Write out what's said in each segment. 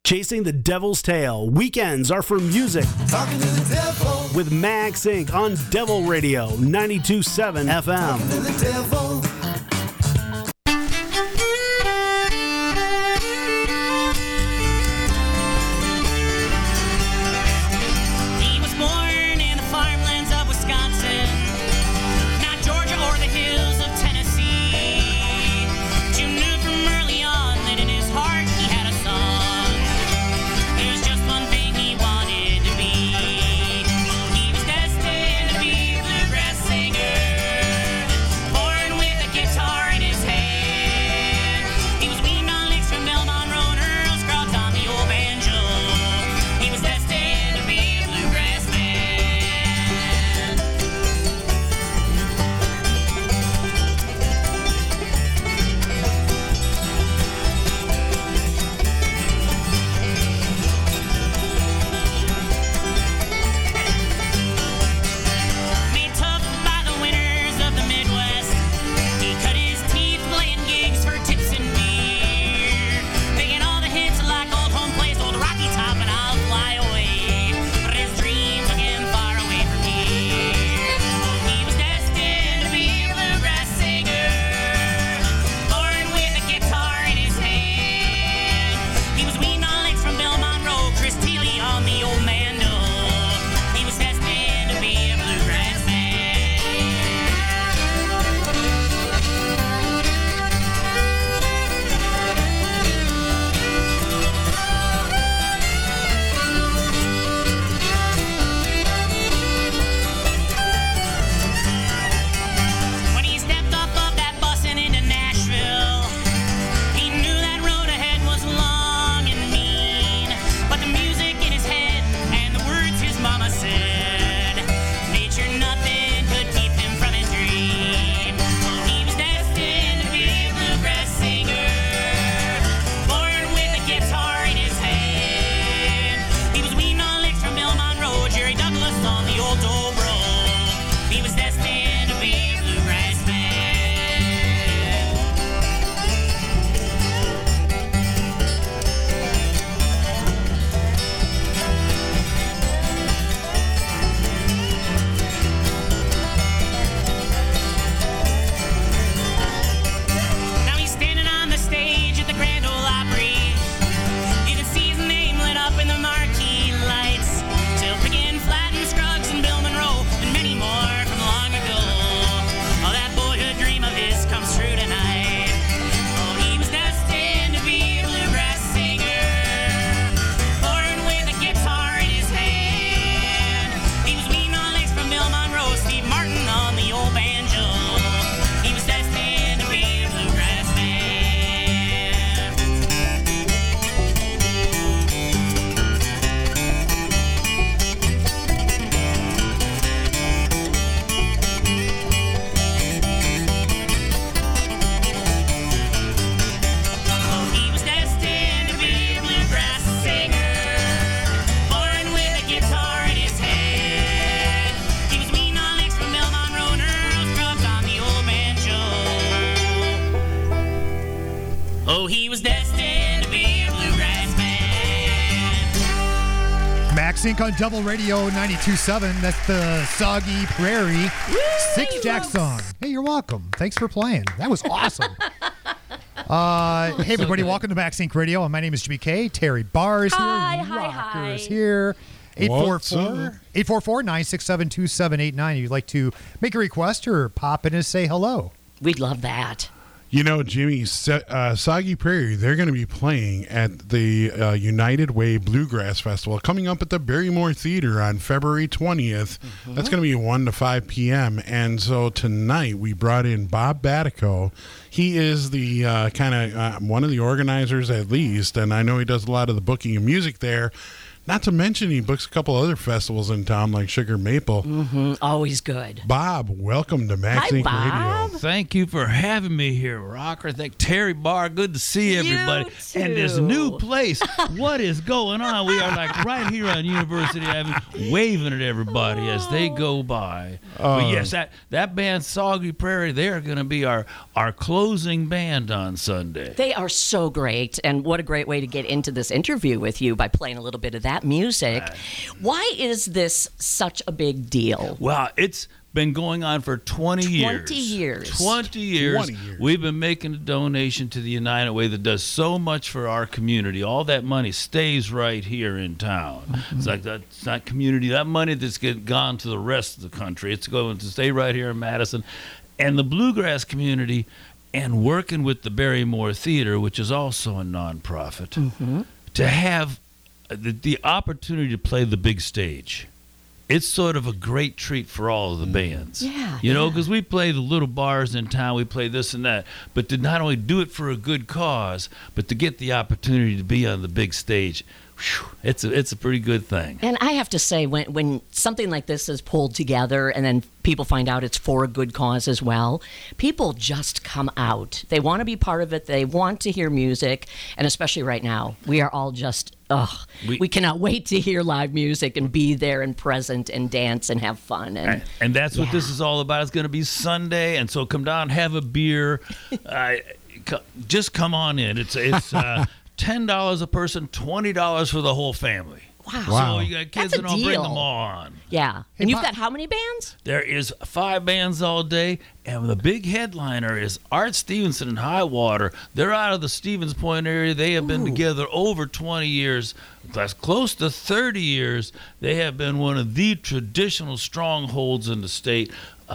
Chasing the Devil's Tail. Weekends are for music. Talking to the devil. With Max Inc. on Devil Radio 92.7 FM. Talking to the devil. Sync on Devil Radio 92.7. That's the Soggy Prairie Six Jack song. Hey, you're welcome. Thanks for playing. That was awesome. Hey, everybody. Welcome to Max Inc. Radio. My name is Jimmy K. Terry Barr's here. Rockers here. 844-967-2789. If you'd like to make a request or pop in and say hello. We'd love that. You know, Jimmy, Soggy Prairie, they're going to be playing at the United Way Bluegrass Festival coming up at the Barrymore Theater on February 20th. Mm-hmm. That's going to be 1 to 5 p.m. And so tonight we brought in Bob Batico. He is the one of the organizers at least, and I know he does a lot of the booking of music there. Not to mention, he books a couple other festivals in town, like Sugar Maple. Always good. Bob, welcome to Max Hi, Inc. Bob. Radio. Thank you for having me here, Rocker. Thank Terry Barr. Good to see everybody. too. And this new place. What is going on? We are like right here on University Avenue, waving at everybody as they go by. But yes, that band Soggy Prairie, they are going to be our closing band on Sunday. They are so great, and what a great way to get into this interview with you by playing a little bit of that music. Why is this such a big deal? Well, it's been going on for 20 years. 20 years. 20 years. 20 years. We've been making a donation to the United Way that does so much for our community. All that money stays right here in town. It's like that's not community. That money that's gone to the rest of the country. It's going to stay right here in Madison. And the bluegrass community, and working with the Barrymore Theater, which is also a nonprofit, to have the opportunity to play the big stage. It's sort of a great treat for all of the bands. Yeah, You know, because we play the little bars in town, we play this and that, but to not only do it for a good cause, but to get the opportunity to be on the big stage, whew, it's a pretty good thing. And I have to say, when something like this is pulled together and then people find out it's for a good cause as well, people just come out. They want to be part of it. They want to hear music. And especially right now, we are all just, we cannot wait to hear live music and be there and present and dance and have fun. And that's what this is all about. It's going to be Sunday, and so come down, have a beer. Just come on in. It's $10 a person, $20 for the whole family. Wow. So you got kids That's a and I'll bring deal. them all on. Yeah. And you've got how many bands? There is 5 bands all day, and the big headliner is Art Stevenson and High Water. They're out of the Stevens Point area. They have been together over 20 years. That's close to 30 years. They have been one of the traditional strongholds in the state.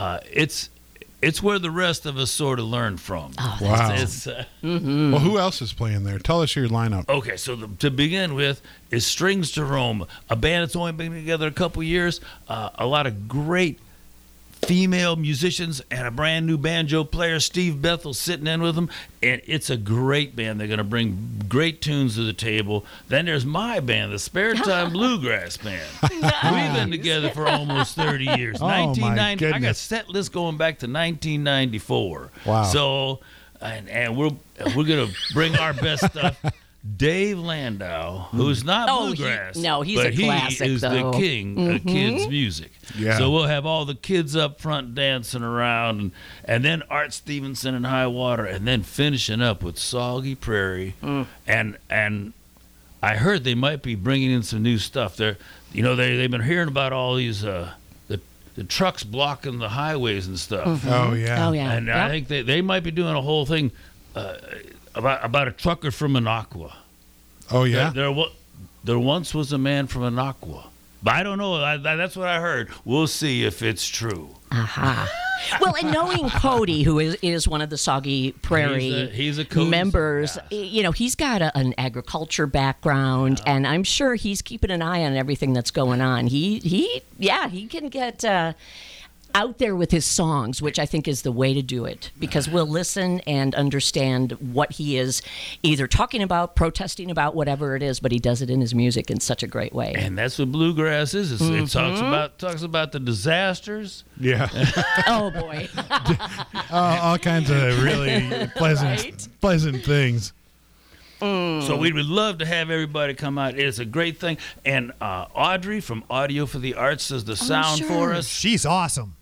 It's where the rest of us sort of learn from. Oh, Wow. It's, Well, who else is playing there? Tell us your lineup. Okay, so to begin with is Strings to Rome, a band that's only been together a couple years. A lot of great female musicians and a brand new banjo player, Steve Bethel, sitting in with them. And it's a great band. They're going to bring great tunes to the table. Then there's my band, the Spare Time Bluegrass Band. We've been together for almost 30 years. Oh, my 1990. I got goodness. set list going back to 1994. Wow. So, and we're going to bring our best stuff. Dave Landau, who's not bluegrass, he's but a classic, he is though. the king of kids' music. Yeah. So we'll have all the kids up front dancing around, and then Art Stevenson and High Water, and then finishing up with Soggy Prairie. And I heard they might be bringing in some new stuff. They've been hearing about all these the trucks blocking the highways and stuff. Oh, yeah. Oh, yeah. And I think they might be doing a whole thing about a trucker from Minocqua. Oh, yeah? There once was a man from Minocqua. But I don't know. That's what I heard. We'll see if it's true. Well, and knowing Cody, who is one of the Soggy Prairie He's a Cody members, yes. He's got an agriculture background, and I'm sure he's keeping an eye on everything that's going on. He can get out there with his songs, which I think is the way to do it, because we'll listen and understand what he is either talking about, protesting about, whatever it is, but he does it in his music in such a great way. And that's what bluegrass is. It talks about the disasters. Yeah. Oh, boy. All kinds of really pleasant things. So we would love to have everybody come out. It's a great thing. And Audrey from Audio for the Arts does the sound for us. She's awesome.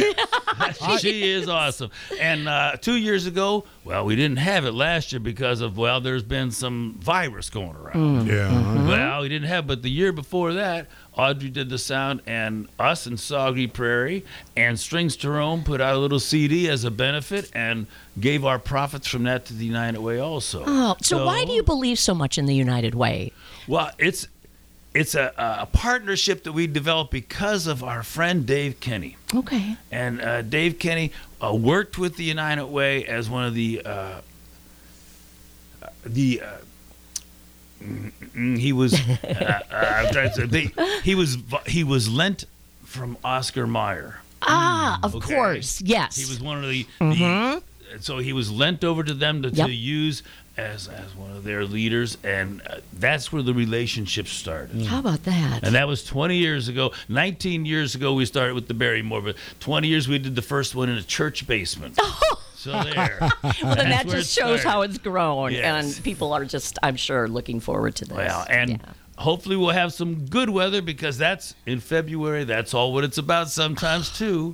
She is awesome. And 2 years ago, well, we didn't have it last year because of, there's been some virus going around. Yeah. Well, we didn't have, but the year before that, Audrey did the sound, and us and Soggy Prairie and Strings to Rome put out a little CD as a benefit and gave our profits from that to the United Way also. Oh, so why do you believe so much in the United Way? Well, it's a partnership that we developed because of our friend Dave Kenny. Okay. And Dave Kenny worked with the United Way as one of he was he was lent from Oscar Mayer. Of course, yes. He was one of the so he was lent over to them to Yep. use as one of their leaders, and that's where the relationship started. How about that? And that was 20 years ago. 19 years ago, we started with the Barrymore, but 20 years we did the first one in a church basement. So there. Well, then that That's where just it shows started. how it's grown, Yes. and people are just, I'm sure, looking forward to this. Well, and Yeah. hopefully we'll have some good weather because that's in February. That's all what it's about sometimes, too.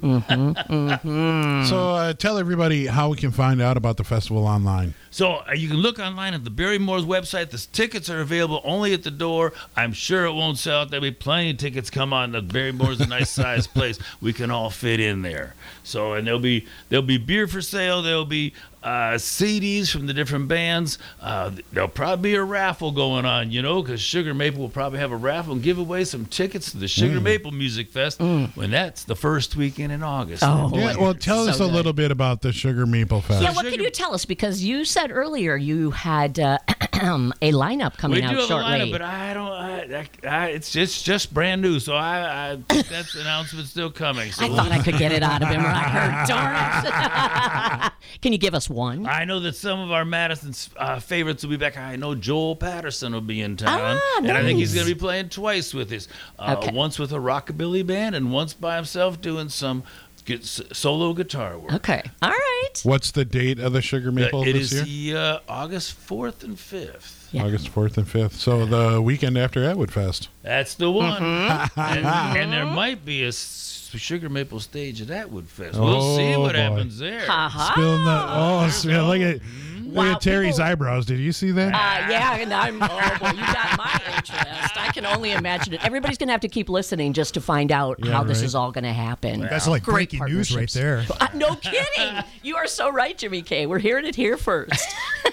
So tell everybody how we can find out about the festival online. So you can look online at the Barrymore's website. The tickets are available only at the door. I'm sure it won't sell out. There'll be plenty of tickets come on. The Barrymore's a nice sized place. We can all fit in there. So and there'll be beer for sale. There'll be CDs from the different bands. There'll probably be a raffle going on, because Sugar Maple will probably have a raffle and give away some tickets to the Sugar Maple Music Fest when that's the first weekend in August. Oh, Yeah, well, tell us So a good. little bit about the Sugar Maple Fest. Yeah, what can you tell us? Because you said earlier you had a lineup coming We out do have shortly. a lineup, but I don't. It's just brand new, so I think that announcement's still coming. So I thought I could get it out of him right. Darn it. Can you give us one? I know that some of our Madison's favorites will be back. I know Joel Patterson will be in town, and I think he's nice. going to be playing twice with us. Okay. Once with a rockabilly band, and once by himself doing some solo guitar work. Okay. All right. What's the date of the Sugar Maple It this is year? the August 4th and 5th. Yeah. August 4th and 5th. So the weekend after Atwood Fest. That's the one. Mm-hmm. And there might be a Sugar Maple stage at Atwood Fest. We'll see Oh, what boy. happens there. Ha-ha. Spilling look at Wow, Terry's people- eyebrows. Did you see that? Yeah, and oh boy, you got my interest. I can only imagine it. Everybody's going to have to keep listening just to find out Yeah, how this right. is all going to happen. That's like Great breaking news right partnerships. there. No kidding. You are so right, Jimmy K. We're hearing it here first.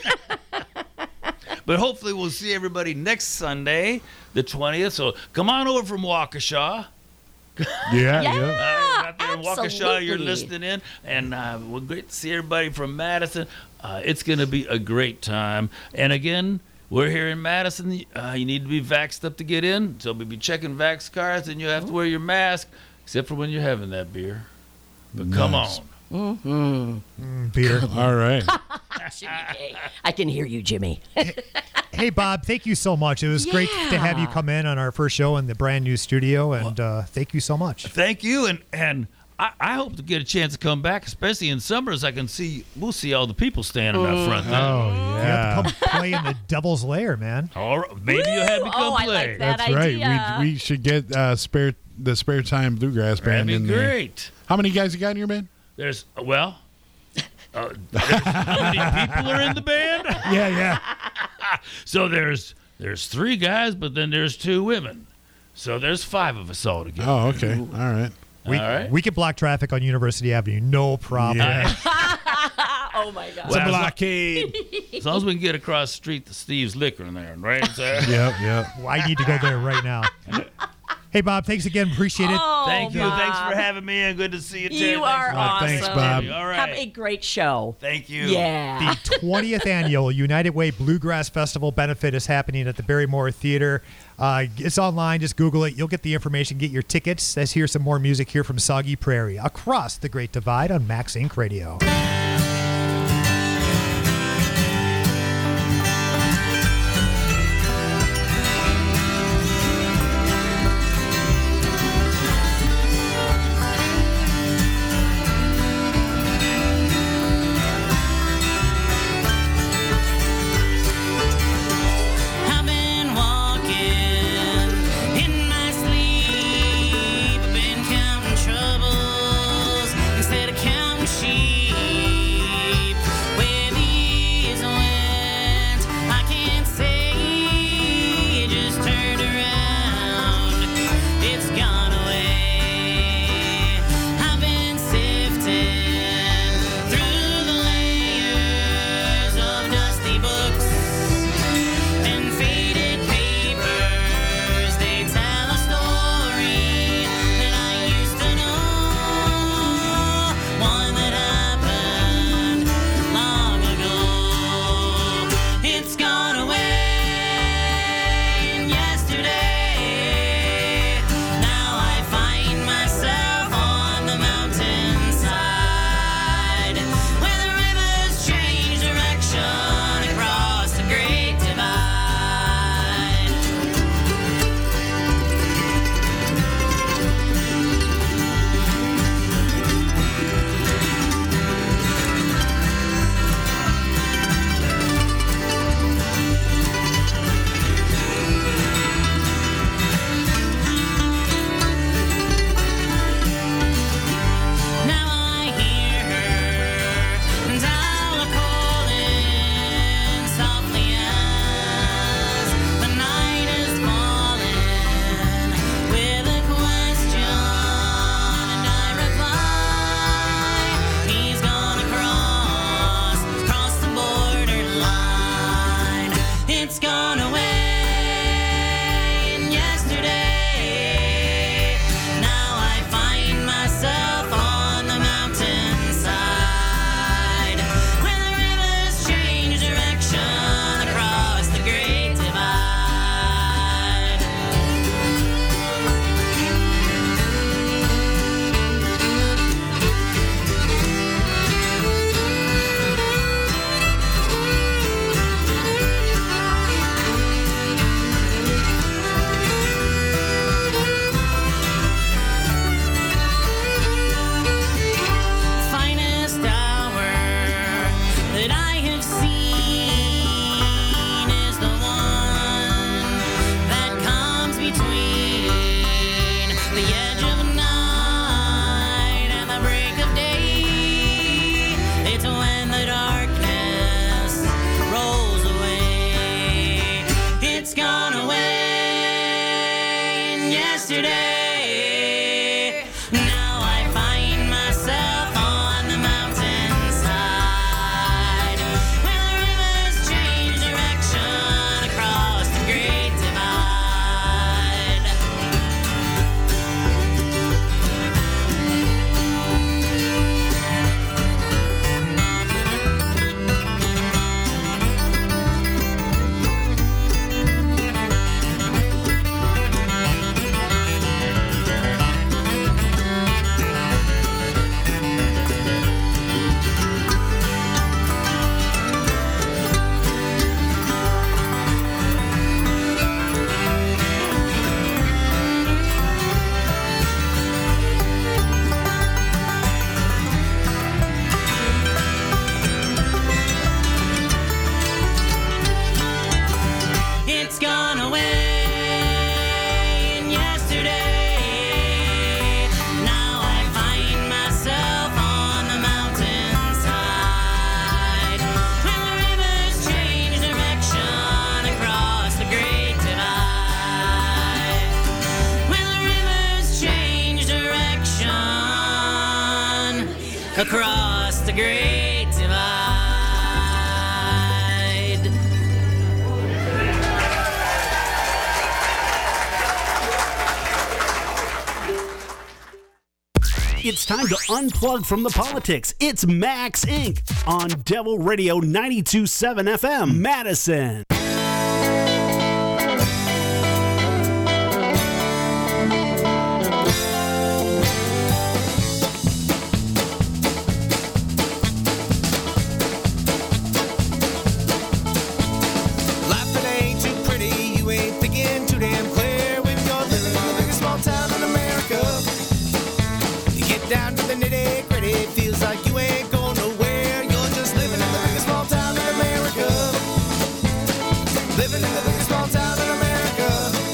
But hopefully we'll see everybody next Sunday, the 20th. So come on over from Waukesha. Yeah. Out there in Waukesha, you're absolutely. listening in. And we're great to see everybody from Madison. It's going to be a great time. And again, we're here in Madison. You need to be vaxxed up to get in. So we'll be checking vax cards, and you have to wear your mask, except for when you're having that beer. But come Nice. on. Peter. All right. Jimmy K. I can hear you, Jimmy. Hey, Bob, thank you so much. It was great to have you Yeah. come in on our first show in the brand new studio, and thank you so much. Thank you, and I hope to get a chance to come back, especially in summers. We'll see all the people standing out front. Then. Oh, You have to come play in the Devil's Lair, man. All right, maybe you'll have me come Oh, I play. like that. That's idea. right. We should get the spare time bluegrass That'd band be in there. great. How many guys you got in your band? There's how many people are in the band? Yeah. So there's 3 guys, but then there's 2 women. So there's 5 of us all together. Oh, okay. All right. We, All right. we can block traffic on University Avenue, no problem. Yeah. Oh, my God. Well, blockade. as long as we can get across the street to Steve's Liquor in there, right? So, Yep. I need to go there right now. Hey, Bob, thanks again. Appreciate it. Oh, thank you. Bob. Thanks for having me, and good to see you, Terry. You are awesome. Thanks, Bob. All right. Have a great show. Thank you. Yeah. The 20th annual United Way Bluegrass Festival benefit is happening at the Barrymore Theater. It's online. Just Google it. You'll get the information. Get your tickets. Let's hear some more music here from Soggy Prairie across the Great Divide on Max Inc. Radio. I've been walking in my sleep. I've been counting troubles instead of counting sheep. between the edge of night and the break of day. It's when the darkness rolls away. It's gone away yesterday. Now I find myself on the mountainside, where the rivers change direction across the great divide. It's gone away yesterday. Now I find myself on the mountainside, where the rivers change direction across the great divide. Where the rivers change direction across the great divide. It's time to unplug from the politics. It's Max Inc. on Devil Radio 92.7 FM, Madison. Life that ain't too pretty, you ain't thinking too damn clear when you're living in the biggest small town in America. You get down to the nitty gritty, feels like you ain't going nowhere. You're just living in the biggest small town in America. Living in the biggest small town in America.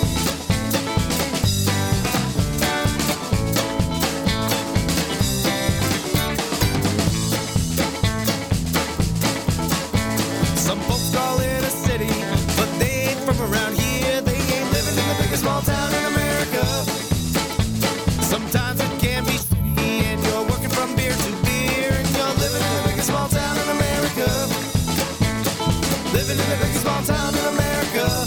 Some folks call it a city, but they ain't from around here. They ain't living in the biggest small town in America. Sometimes it can be shitty and you're working from beer to beer, and you're living in the biggest small town in America. Living in the biggest small town in America.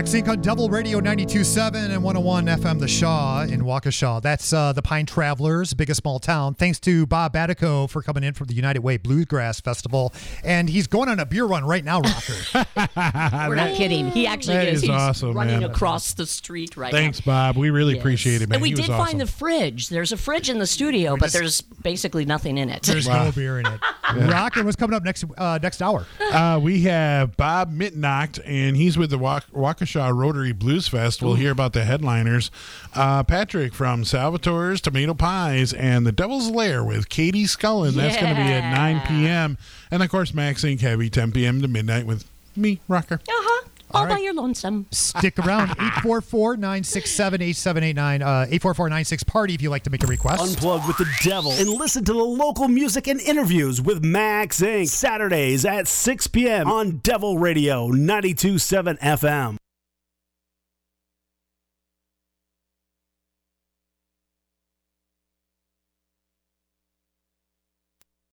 Max Inc. on Devil Radio 92.7 and 101 FM The Shaw in Waukesha. That's the Pine Travelers, Biggest Small Town. Thanks to Bob Batico for coming in from the United Way Bluegrass Festival. And he's going on a beer run right now, Rocker. We're not kidding. He actually That is. is He's awesome, running man. across the street right Thanks, now. Bob. We really Yes. appreciate it, man. And we He was did awesome. find the fridge. There's a fridge in the studio, but there's basically nothing in it. There's no beer in it. Rocker, what's coming up next hour? We have Bob Mitnocht, and he's with the Waukesha Rotary Blues Fest. We'll hear about the headliners. Patrick from Salvatore's Tomato Pies and the Devil's Lair with Katie Scullin. That's going to be at 9 p.m. And, of course, Max Inc. Heavy, 10 p.m. to midnight with me, Rocker. All by your lonesome. Stick around. 844-967-8789. 844-96-PARTY if you'd like to make a request. Unplug with the devil and listen to the local music and interviews with Max Inc. Saturdays at 6 p.m. on Devil Radio 92.7 FM.